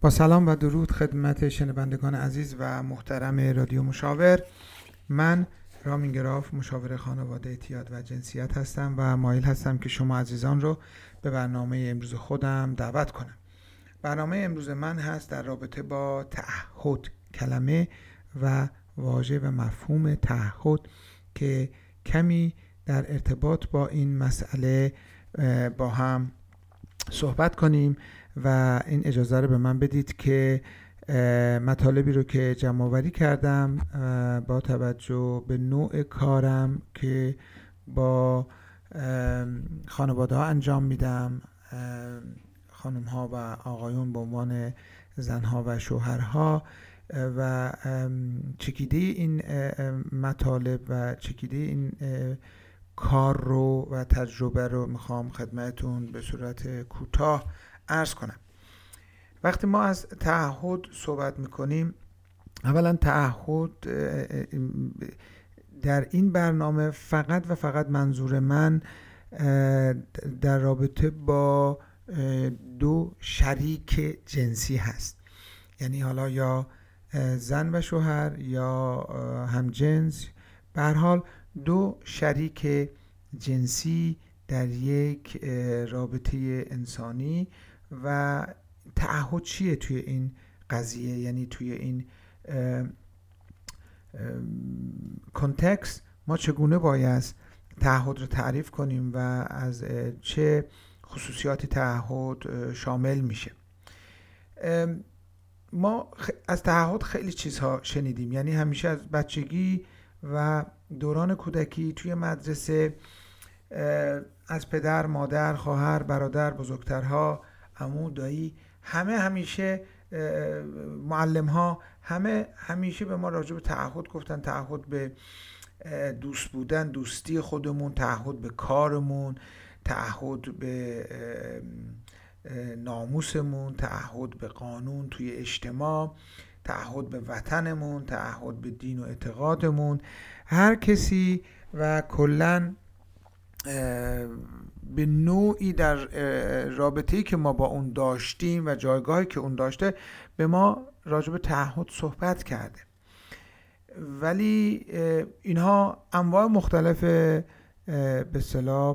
با سلام و درود خدمت شنوندگان عزیز و محترم رادیو مشاور. من رامین گراف، مشاور خانواده، اعتیاد و جنسیت هستم و مایل هستم که شما عزیزان رو به برنامه امروز خودم دعوت کنم. برنامه امروز من هست در رابطه با تعهد، کلمه و واژه و مفهوم تعهد که کمی در ارتباط با این مسئله با هم صحبت کنیم و این اجازه رو به من بدید که مطالبی رو که جمع آوری کردم با توجه به نوع کارم که با خانواده ها انجام میدم، خانم ها و آقایون به عنوان زن ها و شوهرها، و چکیده این مطالب و چکیده این کار رو و تجربه رو میخوام خدمتون به صورت کوتاه عرض کنم. وقتی ما از تعهد صحبت میکنیم، اولا تعهد در این برنامه فقط و فقط منظور من در رابطه با دو شریک جنسی هست، یعنی حالا یا زن و شوهر یا همجنس، به هر حال دو شریک جنسی در یک رابطه انسانی. و تعهد چیه توی این قضیه؟ یعنی توی این کنتکست ما چگونه باید تعهد رو تعریف کنیم و از چه خصوصیاتی تعهد شامل میشه؟ ما از تعهد خیلی چیزها شنیدیم، یعنی همیشه از بچگی و دوران کودکی توی مدرسه از پدر، مادر، خواهر، برادر، بزرگترها، عمو، دایی، همیشه معلم ها همیشه به ما راجع به تعهد گفتن. تعهد به دوست بودن، دوستی خودمون، تعهد به کارمون، تعهد به ناموسمون، تعهد به قانون توی اجتماع، تعهد به وطنمون، تعهد به دین و اعتقادمون. هر کسی و کلن به نوعی در رابطه‌ای که ما با اون داشتیم و جایگاهی که اون داشته به ما راجع به تعهد صحبت کرده. ولی اینها انواع مختلف به اصطلاح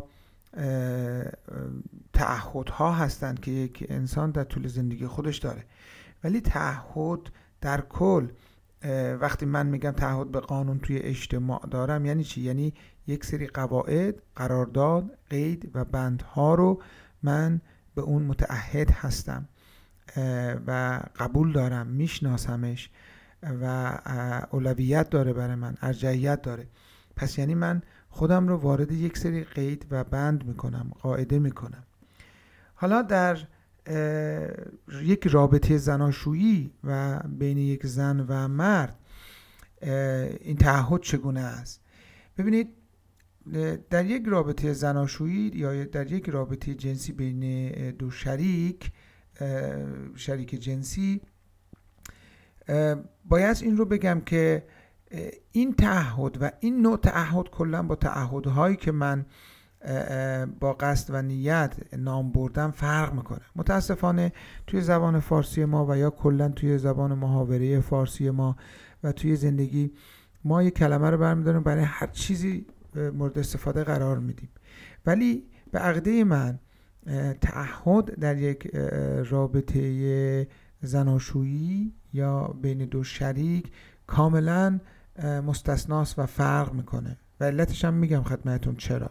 تعهدها هستند که یک انسان در طول زندگی خودش داره. ولی تعهد در کل، وقتی من میگم تعهد به قانون توی اجتماع دارم، یعنی چی؟ یعنی یک سری قواعد، قرارداد، قید و بندها رو من به اون متعهد هستم و قبول دارم، میشناسمش و اولویت داره برای من، ارجحیت داره. پس یعنی من خودم رو وارد یک سری قید و بند میکنم، قاعده میکنم. حالا در یک رابطه زناشویی و بین یک زن و مرد این تعهد چگونه است؟ ببینید، در یک رابطه زناشویی یا در یک رابطه جنسی بین دو شریک جنسی، باید این رو بگم که این تعهد و این نوع تعهد کلا با تعهدهایی که من با قصد و نیت نام بردم فرق میکنه. متاسفانه توی زبان فارسی ما و یا کلا توی زبان محاوره فارسی ما و توی زندگی ما یک کلمه رو برمی‌داریم برای هر چیزی مورد استفاده قرار میدیم. ولی به عقیده من تعهد در یک رابطه زناشویی یا بین دو شریک کاملا مستثناست و فرق میکنه و علتش هم میگم خدمتتون چرا.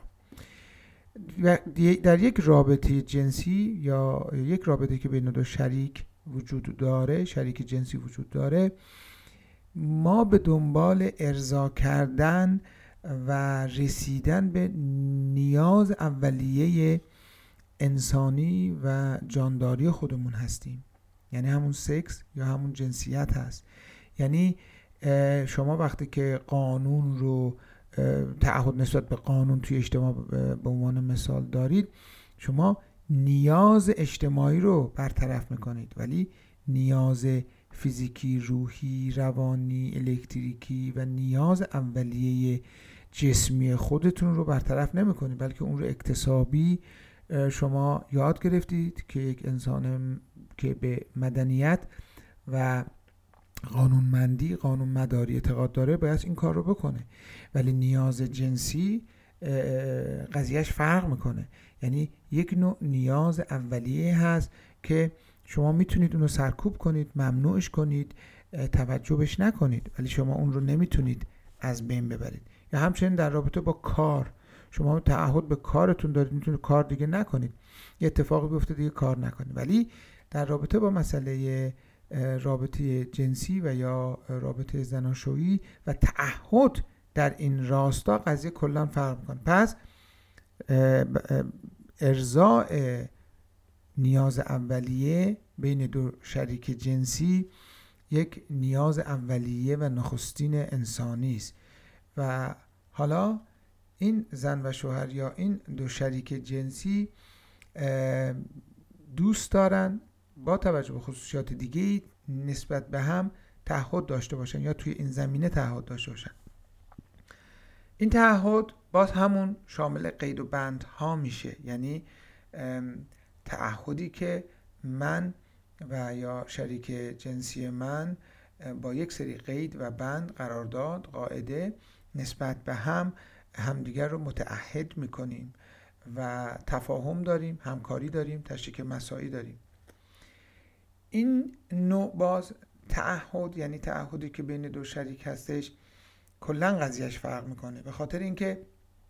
در یک رابطه جنسی یا یک رابطه که بین دو شریک وجود داره، شریک جنسی وجود داره، ما به دنبال ارضا کردن و رسیدن به نیاز اولیه انسانی و جانداری خودمون هستیم. یعنی همون سکس یا همون جنسیت هست. یعنی شما وقتی که قانون رو، تعهد نسبت به قانون توی اجتماع به عنوان مثال دارید، شما نیاز اجتماعی رو برطرف میکنید، ولی نیاز فیزیکی، روحی، روانی، الکتریکی و نیاز اولیه جسمی خودتون رو برطرف نمیکنید، بلکه اون رو اکتسابی شما یاد گرفتید که یک انسان که به مدنیت و قانونمندی، قانونمداری اعتقاد داره باید این کار رو بکنه، ولی نیاز جنسی قضیهش فرق میکنه. یعنی یک نوع نیاز اولیه هست که شما میتونید اون رو سرکوب کنید، ممنوعش کنید، توجهش نکنید، ولی شما اون رو نمیتونید از بین ببرید. یا همچنین در رابطه با کار، شما تعهد به کارتون دارید، میتونید کار دیگه نکنید، یه اتفاقی بیفته دیگه کار نکنید. ولی در رابطه با مسئله رابطه جنسی و یا رابطه زناشویی و تعهد در این راستا قضیه کلا فرق میکنه. پس ارضاء نیاز اولیه بین دو شریک جنسی یک نیاز اولیه و نخستین انسانی است و حالا این زن و شوهر یا این دو شریک جنسی دوست دارن با توجه به خصوصیات دیگه‌ای نسبت به هم تعهد داشته باشن یا توی این زمینه تعهد داشته باشن. این تعهد باز همون شامل قید و بند ها میشه، یعنی تعهدی که من و یا شریک جنسی من با یک سری قید و بند، قرارداد، قاعده نسبت به همدیگر رو متعهد میکنیم و تفاهم داریم، همکاری داریم، تشریک مساعی داریم. این نوع باز تعهد، یعنی تعهدی که بین دو شریک هستش، کلا قضیهش فرق میکنه، به خاطر اینکه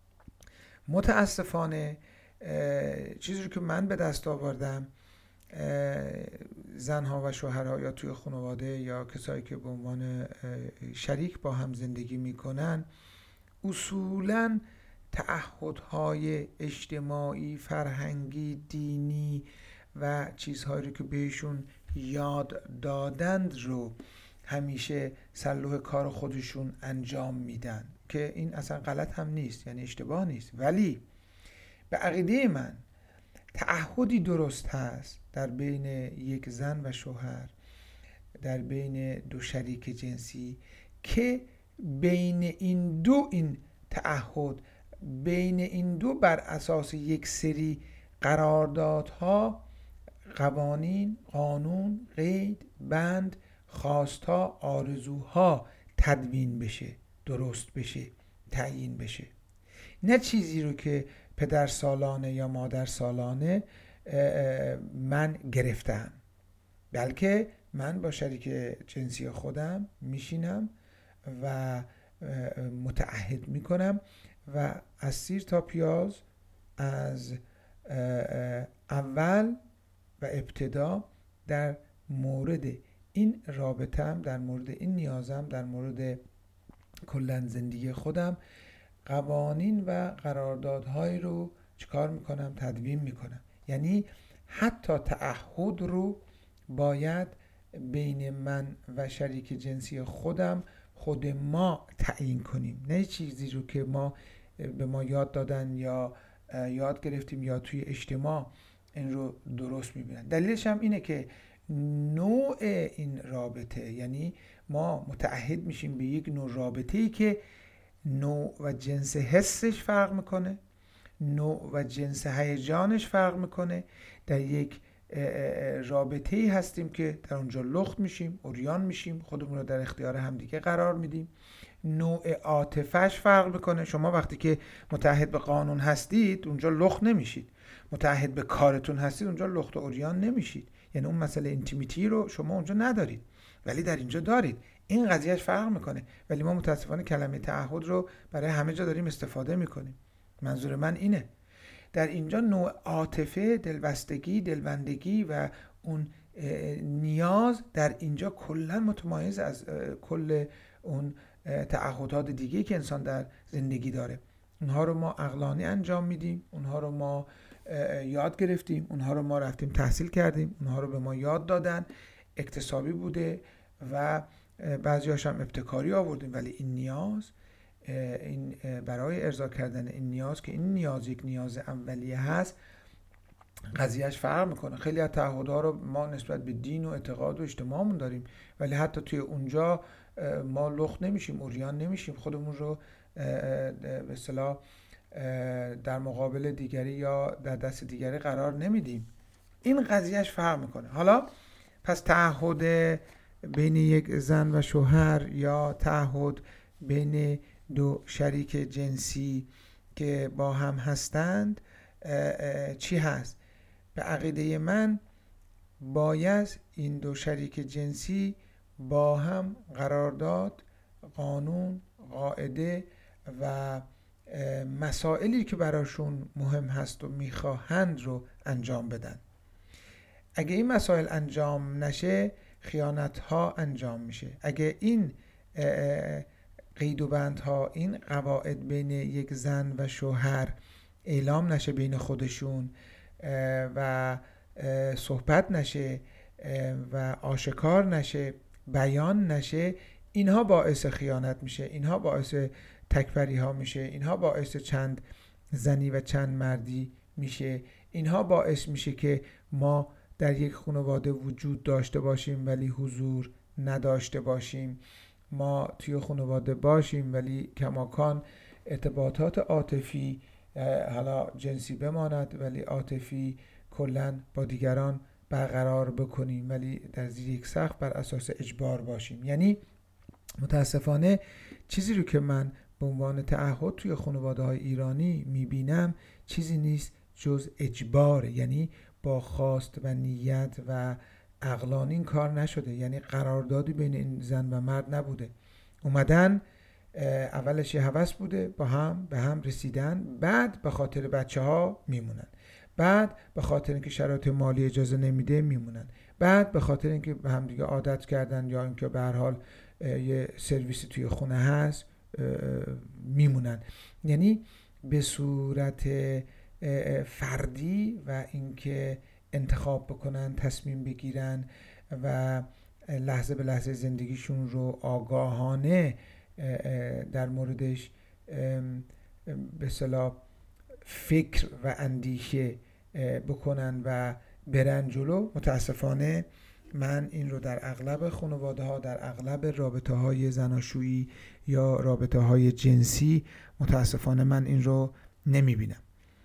متاسفانه چیزی رو که من به دست آوردم، زنها و شوهرها یا توی خانواده یا کسایی که به عنوان شریک با هم زندگی میکنن، اصولاً تعهدهای اجتماعی، فرهنگی، دینی و چیزهایی رو که بهشون یاد دادند رو همیشه سلوح کار خودشون انجام میدن که این اصلا غلط هم نیست، یعنی اشتباه نیست. ولی به عقیده من تعهدی درست هست در بین یک زن و شوهر، در بین دو شریک جنسی، که بین این دو، این تعهد بین این دو بر اساس یک سری قراردادها، قوانین، قانون، قید، بند، خواستها، آرزوها تدوین بشه، درست بشه، تعیین بشه. نه چیزی رو که پدر سالانه یا مادر سالانه من گرفتم، بلکه من با شریک جنسی خودم میشینم و متعهد میکنم و از سیر تا پیاز، از اول و ابتدا در مورد این رابطم، در مورد این نیازم، در مورد کلن زندگی خودم قوانین و قراردادهایی رو چیکار میکنم؟ تدوین میکنم. یعنی حتی تعهد رو باید بین من و شریک جنسی خودم، خود ما تعیین کنیم، نه چیزی رو که به ما یاد دادن یا یاد گرفتیم یا توی اجتماع این رو درست میبینن. دلیلش هم اینه که نوع این رابطه، یعنی ما متعهد میشیم به یک نوع رابطه‌ای که نوع و جنس حسش فرق میکنه، نوع و جنس هیجانش فرق میکنه. در یک رابطه‌ای هستیم که در اونجا لخت میشیم، عریان میشیم، خودمون رو در اختیار همدیگه قرار میدیم. نوع عاطفه‌اش فرق میکنه. شما وقتی که متعهد به قانون هستید اونجا لخت نمیشید، متعهد به کارتون هستید اونجا لخت و عریان نمیشید، یعنی اون مسئله اینتیمیتی رو شما اونجا ندارید ولی در اینجا دارید. این قضیهش فرق میکنه. ولی ما متاسفانه کلمه تعهد رو برای همه جا داریم استفاده میکنیم. منظور من اینه، در اینجا نوع عاطفه، دلبستگی، دلبندگی و اون نیاز در اینجا کلا متمایز از کل اون تعهدات دیگه‌ای که انسان در زندگی داره. اونها رو ما عقلانی انجام میدیم، اونها رو ما یاد گرفتیم، اونها رو ما رفتیم تحصیل کردیم، اونها رو به ما یاد دادن، اکتسابی بوده و بعضی‌هاش هم ابتکاری آوردیم. ولی این نیاز، این برای ارضا کردن این نیاز، که این نیاز یک نیاز اولیه هست، قضیهش فرق میکنه. خیلی از تعهدها رو ما نسبت به دین و اعتقاد و اجتماعمون داریم ولی حتی توی اونجا ما لخت نمیشیم، عریان نمیشیم، خودمون رو به اصطلاح در مقابل دیگری یا در دست دیگری قرار نمیدیم. این قضیهش فرق میکنه. حالا پس تعهد بین یک زن و شوهر یا تعهد بین دو شریک جنسی که با هم هستند چی هست؟ به عقیده من باید این دو شریک جنسی با هم قرارداد، قانون، قاعده و مسائلی که براشون مهم هست و میخواهند رو انجام بدن. اگه این مسائل انجام نشه خیانت ها انجام میشه. اگه این قید و بند ها، این قواعد بین یک زن و شوهر اعلام نشه بین خودشون و صحبت نشه و آشکار نشه، بیان نشه، اینها باعث خیانت میشه، اینها باعث تکفری ها میشه، اینها باعث چند زنی و چند مردی میشه، اینها باعث میشه که ما در یک خانواده وجود داشته باشیم ولی حضور نداشته باشیم، ما توی خانواده باشیم ولی کماکان ارتباطات عاطفی، حالا جنسی بماند ولی عاطفی کلاً با دیگران برقرار بکنیم ولی در زیر یک سقف بر اساس اجبار باشیم. یعنی متاسفانه چیزی رو که من به عنوان تعهد توی خانواده‌های ایرانی میبینم چیزی نیست جز اجبار. یعنی با خواست و نیت و عقلانی این کار نشده، یعنی قراردادی بین این زن و مرد نبوده. اومدن اولش یه هوس بوده، با هم به هم رسیدن، بعد به خاطر بچه ها میمونن، بعد به خاطر اینکه شرایط مالی اجازه نمیده میمونن، بعد به خاطر اینکه به هم دیگه عادت کردن یا اینکه به هر حال یه سرویسی توی خونه هست میمونن. یعنی به صورت فردی و اینکه انتخاب بکنن، تصمیم بگیرن و لحظه به لحظه زندگیشون رو آگاهانه در موردش به اصطلاح فکر و اندیشه بکنن و برن جلو. متاسفانه من این رو در اغلب خانواده ها، در اغلب رابطه های زناشویی یا رابطه های جنسی متاسفانه من این رو نمی بینم.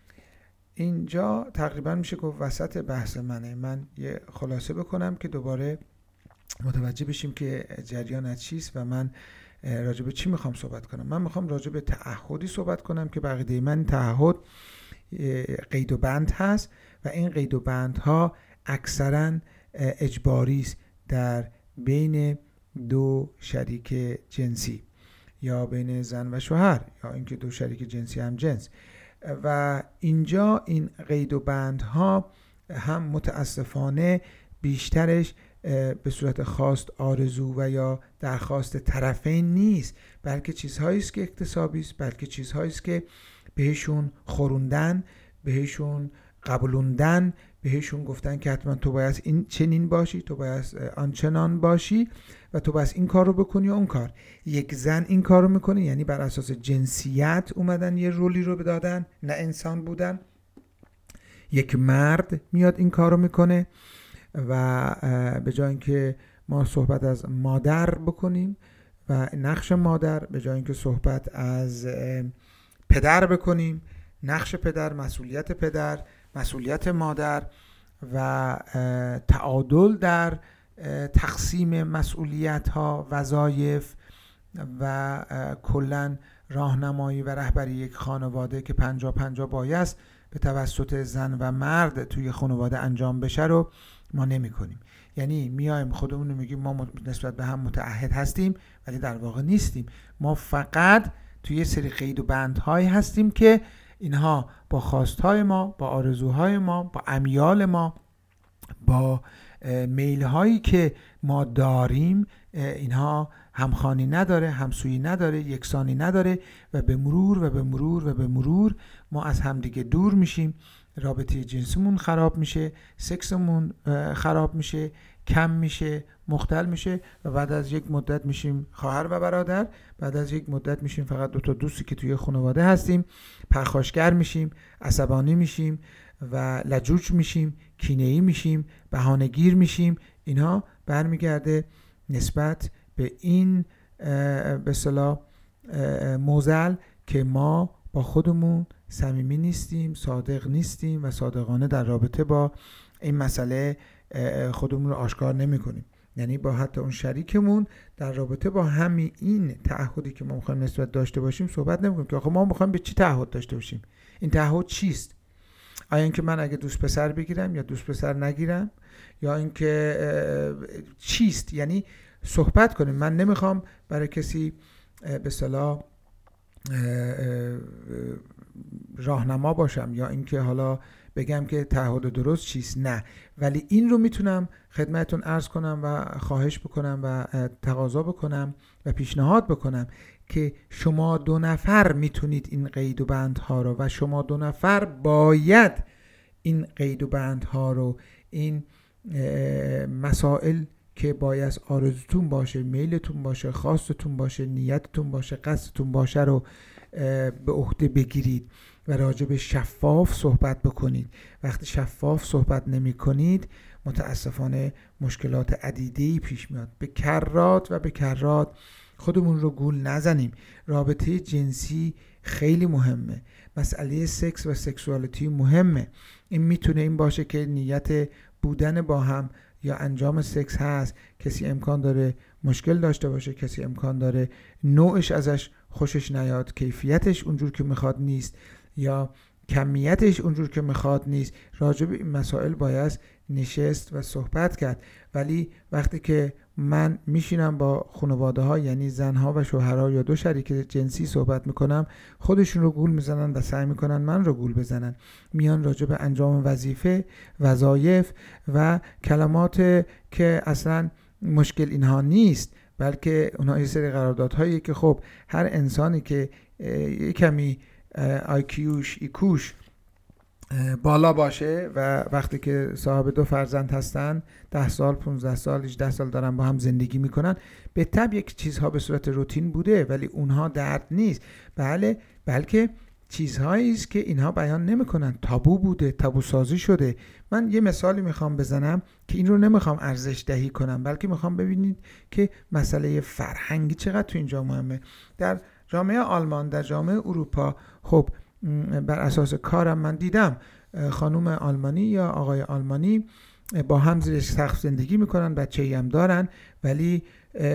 اینجا تقریبا میشه گفت وسط بحث منه. من یه خلاصه بکنم که دوباره متوجه بشیم که جریان چیست و من راجع به چی میخوام صحبت کنم. من میخوام راجع به تعهدی صحبت کنم که بقیده من تعهد قید و بند هست و این قید و بندها اکثرا اجباری است در بین دو شریک جنسی یا بین زن و شوهر یا اینکه دو شریک جنسی هم جنس. و اینجا این قید و بندها هم متاسفانه بیشترش به صورت خواست، آرزو و یا درخواست طرفین نیست، بلکه چیزهایی است که اکتسابی است، بلکه چیزهایی است که بهشون خوروندن، بهشون قبولوندن، بهشون گفتن که حتما تو باید این چنین باشی، تو باید آنچنان باشی و تو باید این کار رو بکنی و اون کار. یک زن این کار رو میکنه، یعنی بر اساس جنسیت اومدن یه رولی رو بدادن، نه انسان بودن. یک مرد میاد این کار رو میکنه و به جای اینکه ما صحبت از مادر بکنیم و نقش مادر، به جای اینکه صحبت از پدر بکنیم، نقش پدر، مسئولیت مادر و تعادل در تقسیم مسئولیت ها، وظایف و کلن راهنمایی و رهبری یک خانواده که 50-50 بایست به توسط زن و مرد توی خانواده انجام بشه رو ما نمی کنیم. یعنی میایم خودمون رو میگیم ما نسبت به هم متعهد هستیم ولی در واقع نیستیم. ما فقط توی یه سری قید و بندهایی هستیم که اینها با خواستهای ما، با آرزوهای ما، با امیال ما، با میل‌هایی که ما داریم اینها همخوانی نداره، همسویی نداره، یکسانی نداره و به مرور ما از همدیگه دور میشیم، رابطه جنسیمون خراب میشه، سکسمون خراب میشه، کم میشه، مختل میشه و بعد از یک مدت میشیم خواهر و برادر، بعد از یک مدت میشیم فقط دو تا دوستی که توی خانواده هستیم، پرخاشگر میشیم، عصبانی میشیم و لجوج میشیم، کینه‌ای میشیم، بهانه‌گیر میشیم. اینها برمیگرده نسبت به این به اصطلاح معضل که ما با خودمون صمیمی نیستیم، صادق نیستیم و صادقانه در رابطه با این مسئله خودمون رو آشکار نمی کنیم. یعنی با حتی اون شریکمون در رابطه با همین این تعهدی که ما میخوایم نسبت داشته باشیم صحبت نمی‌کنیم که آخه ما میخوایم به چی تعهد داشته باشیم، این تعهد چیست؟ آیا اینکه من اگه دوست پسر بگیرم یا دوست پسر نگیرم، یا اینکه چیست؟ یعنی صحبت کنیم. من نمیخوام برای کسی به اصطلاح راهنما باشم یا اینکه حالا بگم که تعهد درست چیست، نه، ولی این رو میتونم خدمتتون عرض کنم و خواهش بکنم و تقاضا بکنم و پیشنهاد بکنم که شما 2 نفر میتونید این قید و بندها رو و شما 2 نفر باید این قید و بندها رو، این مسائل که باید آرزوتون باشه، میلتون باشه، خواستتون باشه، نیتتون باشه، قصدتون باشه رو به عهده بگیرید و راجع به شفاف صحبت بکنید. وقتی شفاف صحبت نمی کنید متاسفانه مشکلات عدیده‌ای پیش میاد. به کرات خودمون رو گول نزنیم. رابطه جنسی خیلی مهمه، مسئله سکس و سکسوالیتی مهمه. این میتونه این باشه که نیت بودن با هم یا انجام سکس هست، کسی امکان داره مشکل داشته باشه، کسی امکان داره نوعش ازش خوشش نیاد، کیفیتش اونجور که میخواد نیست یا کمیتش اونجور که میخواد نیست. راجع به این مسائل باید نشست و صحبت کرد. ولی وقتی که من میشینم با خانواده ها، یعنی زنها و شوهرها یا 2 شریک جنسی صحبت میکنم، خودشون رو گول میزنن و سعی میکنن من رو گول بزنن. میان راجع به انجام وظیفه، وظایف و کلمات که اصلا مشکل اینها نیست، بلکه اونها یه سری قراردادهایی که خب هر انسانی که کمی ایکوش بالا باشه و وقتی که صاحب 2 فرزند هستن، 10 سال 15 سال 18 سال دارن با هم زندگی میکنن، به طبع یک چیزها به صورت روتین بوده ولی اونها درد نیست. بله، بلکه چیزهایی است که اینها بیان نمیکنن، تابو بوده، تابو سازی شده. من یه مثالی میخوام بزنم که این رو نمیخوام ارزش دهی کنم، بلکه میخوام ببینید که مسئله فرهنگی چقدر تو اینجا مهمه. در جامعه آلمان، در جامعه اروپا، خب بر اساس کارم من دیدم خانوم آلمانی یا آقای آلمانی با هم زیر سقف زندگی میکنن، بچه‌ای هم دارن، ولی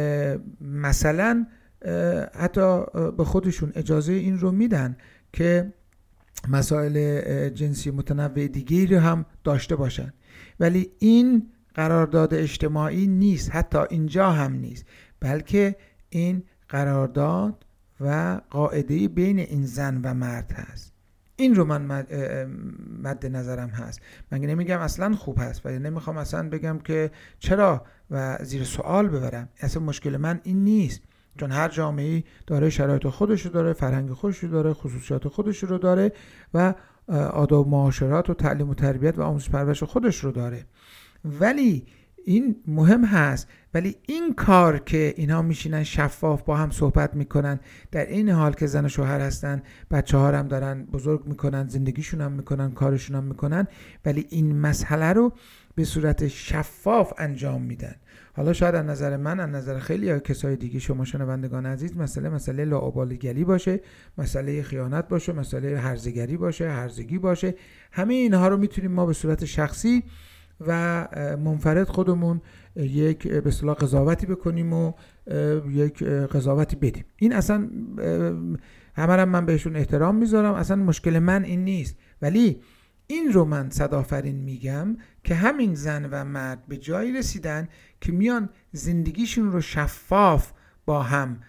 مثلا حتی به خودشون اجازه این رو میدن که مسائل جنسی متنوع دیگری رو هم داشته باشن. ولی این قرارداد اجتماعی نیست، حتی اینجا هم نیست، بلکه این قرارداد و قاعده بین این زن و مرد هست. این رو من مد نظرم هست. من نمیگم اصلا خوب هست و نمیخوام اصلا بگم که چرا و زیر سوال ببرم. اصلا مشکل من این نیست، چون هر جامعه‌ای داره شرایط خودش رو داره، فرهنگ خودش رو داره، خصوصیات خودش رو داره و آداب و معاشرات و تعلیم و تربیت و آموزش پرورش خودش رو داره. ولی این مهم هست. ولی این کار که اینا میشینن شفاف با هم صحبت میکنن، در این حال که زن و شوهر هستن، بچه ها هم دارن بزرگ میکنن، زندگیشون هم میکنن، کارشون هم میکنن، ولی این مسئله رو به صورت شفاف انجام میدن. حالا شاید از نظر من، از نظر خیلی یا کسای دیگه، شما شنوندگان عزیز، مسئله لاابالیگری باشه، مسئله خیانت باشه، مسئله هرزگری باشه، هرزگی باشه، همه اینها رو میتونیم ما به صورت شخصی و منفرد خودمون یک به اصطلاح قضاوتی بکنیم و یک قضاوتی بدیم. این اصلا همه من بهشون احترام میذارم، اصلا مشکل من این نیست. ولی این رو من صدآفرین میگم که همین زن و مرد به جایی رسیدن که میان زندگیشون رو شفاف با هم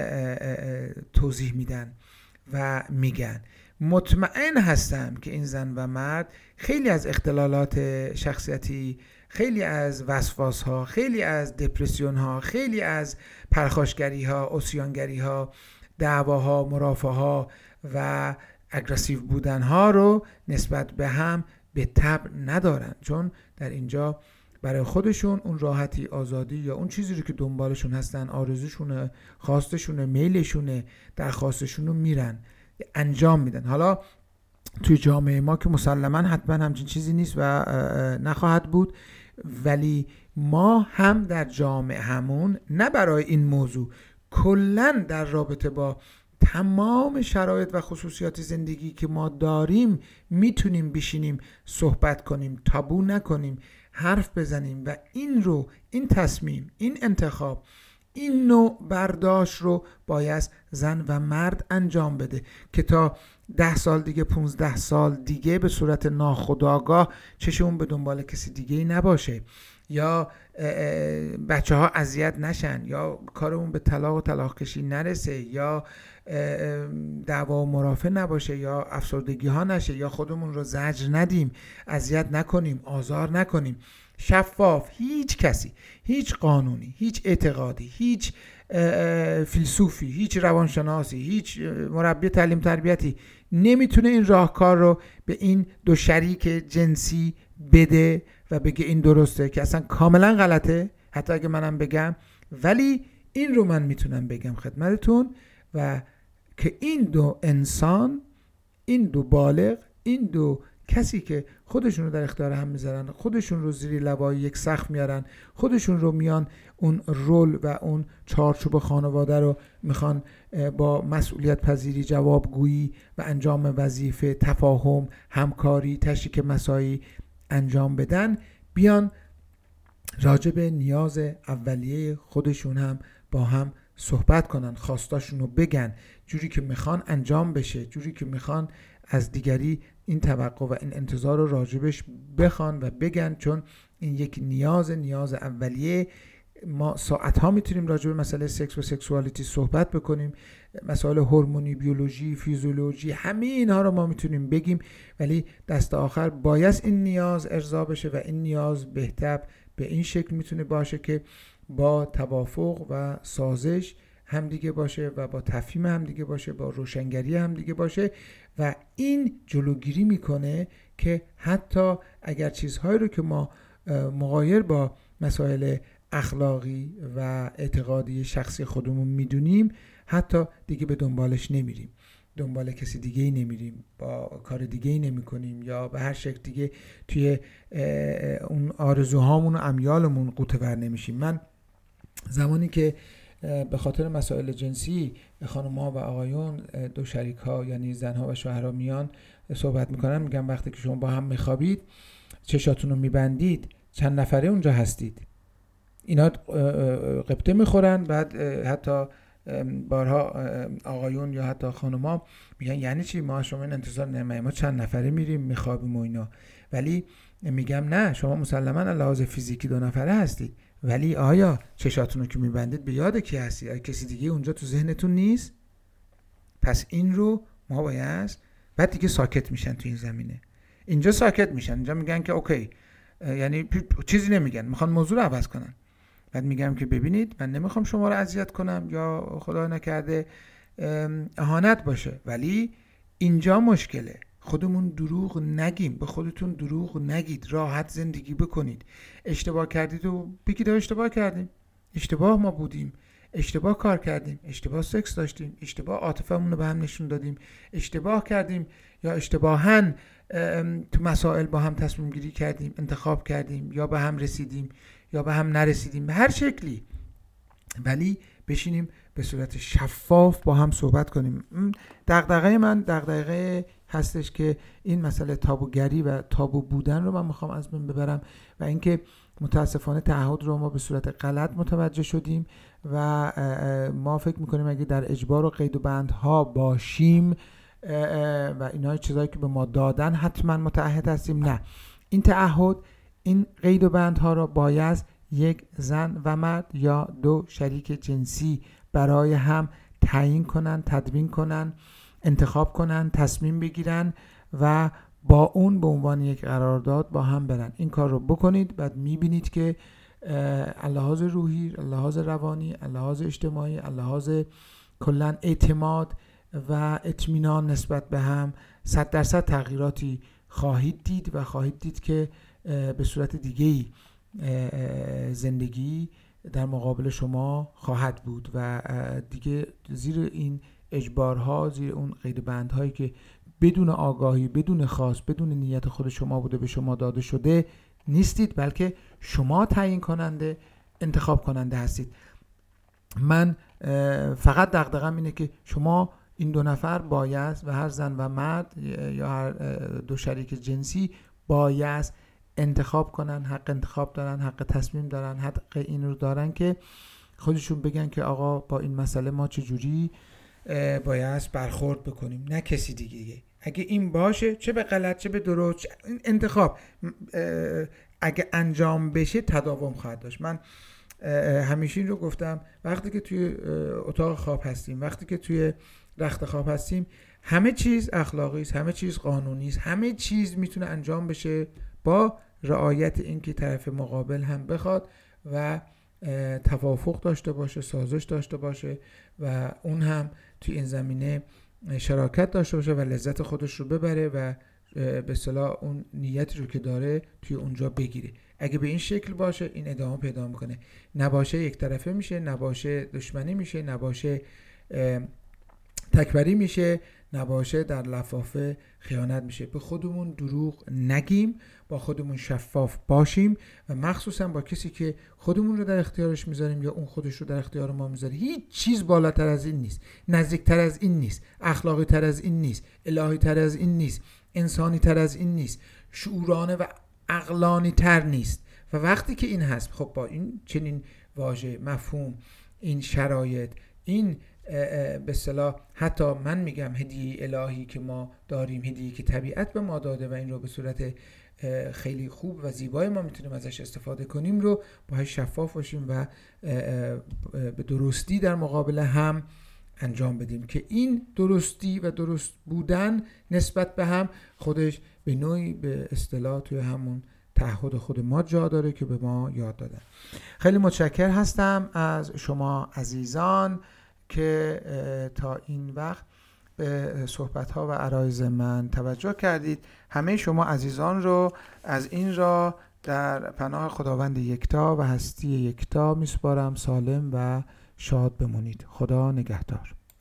توضیح میدن و میگن. مطمئن هستم که این زن و مرد خیلی از اختلالات شخصیتی، خیلی از وسواس ها، خیلی از دپرسیون ها، خیلی از پرخاشگری ها، عصیانگری ها، دعواها، مرافعه و اگریسیو بودن ها رو نسبت به هم به طبع ندارن، چون در اینجا برای خودشون اون راحتی، آزادی یا اون چیزی رو که دنبالشون هستن، آرزوشونه، خواستشونه، میلشونه، درخواستشون رو میرن انجام میدن. حالا توی جامعه ما که مسلما حتما همچین چیزی نیست و نخواهد بود، ولی ما هم در جامعه همون، نه برای این موضوع، کلن در رابطه با تمام شرایط و خصوصیات زندگی که ما داریم میتونیم بشینیم صحبت کنیم، تابو نکنیم، حرف بزنیم و این تصمیم، این انتخاب، این نوع برداشت رو باید زن و مرد انجام بده که تا 10 سال دیگه، 15 سال دیگه به صورت ناخودآگاه چشمون به دنبال کسی دیگه نباشه، یا بچه ها اذیت نشن، یا کارمون به طلاق و طلاق کشی نرسه، یا دعوا و مرافع نباشه، یا افسردگی ها نشه، یا خودمون رو زجر ندیم، اذیت نکنیم، آزار نکنیم. شفاف، هیچ کسی، هیچ قانونی، هیچ اعتقادی، هیچ فیلسوفی، هیچ روانشناسی، هیچ مربی تعلیم تربیتی نمیتونه این راهکار رو به این دو شریک جنسی بده و بگه این درسته، که اصلا کاملا غلطه، حتی اگه منم بگم. ولی این رو من میتونم بگم خدمتتون و که این دو انسان، این دو بالغ، این دو کسی که خودشون رو در اختیار هم میذارن، خودشون رو زیر لوای یک سقف میارن، خودشون رو میان اون رول و اون چارچوب خانواده رو میخوان با مسئولیت پذیری، جوابگویی و انجام وظیفه، تفاهم، همکاری، تشریک مساعی انجام بدن، بیان راجع به نیاز اولیه خودشون هم با هم صحبت کنن، خواستاشون رو بگن، جوری که میخوان انجام بشه، جوری که میخوان از دیگری این توقع و این انتظار رو راجبش بخوان و بگن، چون این یک نیاز اولیه. ما ساعتها میتونیم راجع به مسئله سکس و سکسوالیتی صحبت بکنیم، مسائل هورمونی، بیولوژی، فیزیولوژی، همه اینها رو ما میتونیم بگیم، ولی دست آخر باید این نیاز ارضا بشه و این نیاز بهتر به این شکل میتونه باشه که با توافق و سازش همدیگه باشه و با تفهیم همدیگه باشه، با روشنگری همدیگه باشه و این جلوگیری میکنه که حتی اگر چیزهایی رو که ما مغایر با مسائل اخلاقی و اعتقادی شخصی خودمون میدونیم، حتی دیگه به دنبالش نمیریم، دنبال کسی دیگه ای نمیریم، با کار دیگه ای نمی کنیم، یا به هر شکل دیگه توی اون آرزوهامون و امیالمون قوطه‌ور نمیشیم. من زمانی که به خاطر مسائل جنسی خانم‌ها و آقایون، دو شریک ها یعنی زنها و شوهرها میان صحبت میکنن، میگم وقتی که شما با هم میخوابید، چشاتون رو میبندید، چند نفره اونجا هستید؟ اینا قبطه میخورن. بعد حتی بارها آقایون یا حتی خانم‌ها میگن یعنی چی ما شما این انتظار نمی‌کنیم، ما چند نفره میریم میخوابیم و اینا. ولی میگم نه، شما مسلماً لحاظ فیزیکی 2 نفره هستید، ولی آیا چشاتون رو که میبندید به یاد کی هستی؟ آیا کسی دیگه اونجا تو ذهنتون نیست؟ پس این رو ما باید، بعد دیگه ساکت میشن تو این زمینه، اینجا ساکت میشن، اینجا میگن که اوکی، یعنی چیزی نمیگن، میخوان موضوع رو عوض کنن. بعد میگم که ببینید من نمیخوام شما رو اذیت کنم یا خدا نکرده اهانت باشه، ولی اینجا مشکله. خودمون دروغ نگیم، به خودتون دروغ نگید، راحت زندگی بکنید. اشتباه کردید و بگید اشتباه کردیم، اشتباه ما بودیم، اشتباه کار کردیم، اشتباه سکس داشتیم، اشتباه عاطفمون رو به هم نشون دادیم، اشتباه کردیم یا اشتباهاً تو مسائل با هم تصمیم گیری کردیم، انتخاب کردیم، یا به هم رسیدیم یا به هم نرسیدیم، به هر شکلی، ولی بشینیم به صورت شفاف با هم صحبت کنیم. دغدغه من دغدغه هستش که این مسئله تابوگری و تابو بودن رو من میخوام از بین ببرم و اینکه متاسفانه تعهد رو ما به صورت غلط متوجه شدیم و ما فکر میکنیم اگه در اجبار و قید و بندها باشیم و اینا چیزایی که به ما دادن حتما متعهد هستیم. نه، این تعهد، این قید و بندها را باید یک زن و مرد یا دو شریک جنسی برای هم تعیین کنن، تدوین کنن، انتخاب کنن، تصمیم بگیرن و با اون به عنوان یک قرارداد با هم برن. این کار رو بکنید، بعد میبینید که لحاظ روحی، لحاظ روانی، لحاظ اجتماعی، لحاظ کلن اعتماد و اطمینان نسبت به هم 100% تغییراتی خواهید دید و خواهید دید که به صورت دیگه‌ای زندگی در مقابل شما خواهد بود و دیگه زیر این اجبارها، زیر اون قید بندهایی که بدون آگاهی، بدون خواست، بدون نیت خود شما بوده به شما داده شده نیستید، بلکه شما تعیین کننده، انتخاب کننده هستید. من فقط دغدغه‌م اینه که شما این دو نفر باید و هر زن و مرد یا هر دو شریک جنسی باید انتخاب کنن، حق انتخاب دارن، حق تصمیم دارن، حق این رو دارن که خودشون بگن که آقا با این مسئله ما چجوری باید برخورد بکنیم، نه کسی دیگه. اگه این باشه، چه به غلط چه به درست، این انتخاب اگه انجام بشه تداوم خواهد داشت. من همیشه این رو گفتم، وقتی که توی اتاق خواب هستیم، وقتی که توی رخت خواب هستیم، همه چیز اخلاقی است، همه چیز قانونی است، همه چیز میتونه انجام بشه با رعایت اینکه طرف مقابل هم بخواد و توافق داشته باشه، سازش داشته باشه و اون هم توی این زمینه شراکت داشته باشه و لذت خودش رو ببره و به اصطلاح اون نیتی رو که داره توی اونجا بگیره. اگه به این شکل باشه این ادامه پیدا میکنه، نباشه یک طرفه میشه، نباشه دشمنی میشه، نباشه تکبری میشه، نباشه در لفافه خیانت میشه. به خودمون دروغ نگیم، با خودمون شفاف باشیم و مخصوصا با کسی که خودمون رو در اختیارش میذاریم یا اون خودش رو در اختیار ما میذاره. هیچ چیز بالاتر از این نیست، نزدیکتر از این نیست، اخلاقی تر از این نیست، الهی تر از این نیست، انسانی تر از این نیست، شعورانه و عقلانی تر نیست. و وقتی که این هست، خب با این چنین واژه، مفهوم، این شرایط، این به اصطلاح حتی من میگم هدیه الهی که ما داریم، هدیه که طبیعت به ما داده و این رو به صورت خیلی خوب و زیبای ما میتونیم ازش استفاده کنیم، رو باهاش شفاف باشیم و به درستی در مقابل هم انجام بدیم که این درستی و درست بودن نسبت به هم خودش به نوعی به اصطلاح توی همون تعهد خود ما جا داره که به ما یاد دادن. خیلی متشکر هستم از شما عزیزان که تا این وقت به صحبت‌ها و عرایض من توجه کردید. همه شما عزیزان رو از این راه در پناه خداوند یکتا و هستی یکتا میسپارم. سالم و شاد بمونید. خدا نگهدار.